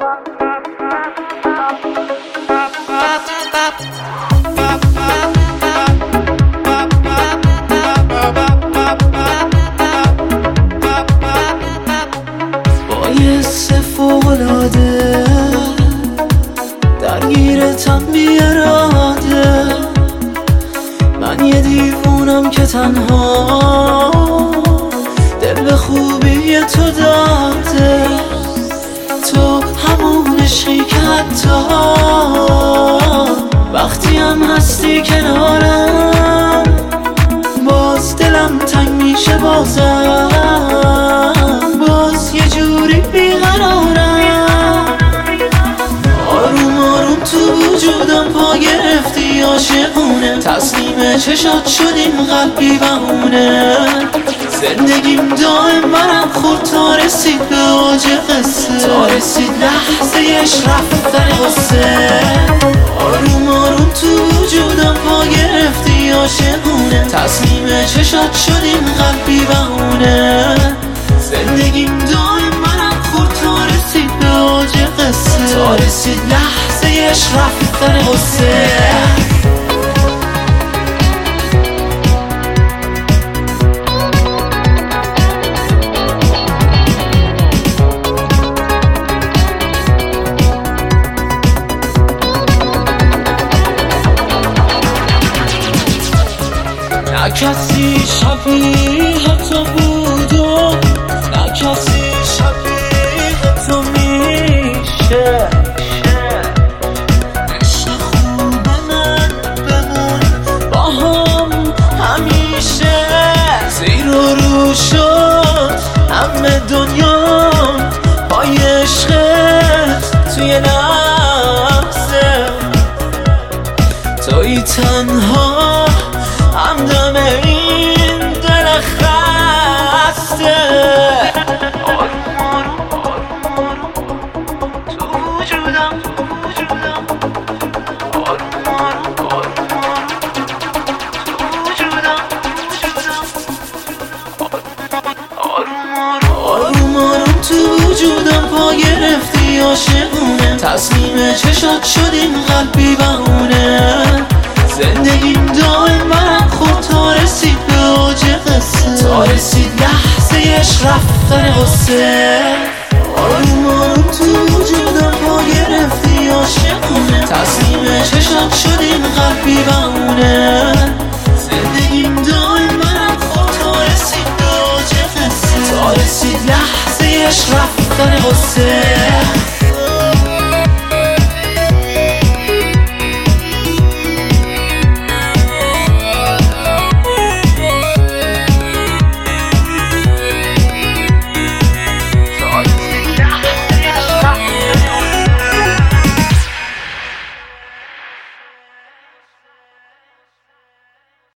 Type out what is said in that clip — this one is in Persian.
فوق‌العاده درگیرتم بی اراده، من یه دیوونم که تنها دل به خوبی تو داده. تو همون عشقی که حتی وقتی هم هستی کنارم باز دلم تنگ میشه، بازم باز یه جوری بیقرارم. آروم آروم تو وجودم پا گرفتی عاشقونه، تسلیم چشات شدیم قلبی بهونه. زندگیم دائم برم خورد تا رسید به اوج قصه، تا رسید لحظه‌اش رفتن قصه. آروم آروم تو وجودم پا گرفتی عاشقونه، تسلیم چشات شدیم قلبی بهونه. زندگیم دائم برم خورد تا رسید به اوج قصه، تا رسید لحظه‌اش رفتن قصه. نه کسی شبیه تو بود و نه کسی شبیه تو میشه. عشق خوب من بمون با هم همیشه، زیر و رو شد همه دنیا پای عشقت توی لحظه. توی تنها همدم این دل خسته. آروم آروم تو وجودم آروم آروم تو وجودم آروم آروم تو وجودم پا گرفتی عاشقونه، تسلیم چشات شدیم قلبی بهونه. زندگیم دائم برم خورد تا رسید به اوج قصه، تا رسید لحظه‌اش رفتن قصه. آروم آروم تو وجودم پا گرفتی عاشقونه، تسلیم چشات شدیم قلبی بهونه. زندگیم دائم برم خورد تا رسید به اوج قصه، تا رسید لحظه‌اش رفتن قصه.